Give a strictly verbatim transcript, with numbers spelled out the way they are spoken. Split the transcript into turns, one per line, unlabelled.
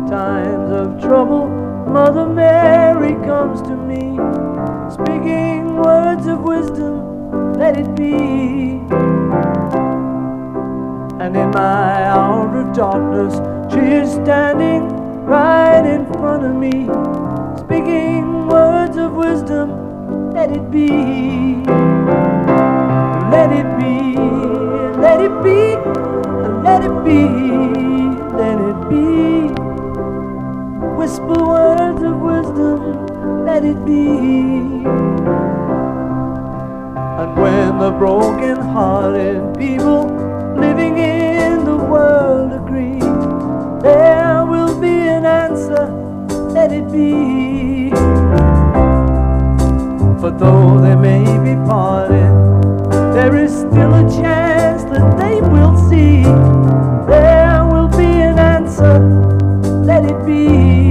times of trouble, Mother Mary comes to me, speaking words of wisdom, let it be. And in my hour of darkness, she is standing right in front of me, speaking words of wisdom, let it be. Let it be, let it be, let it be, let it be. Whisper words of wisdom, let it be. And when the broken-hearted people living in the world agree, there will be an answer, let it be. For though they may be parted, there is still a chance that they will see. There will be an answer, let it be.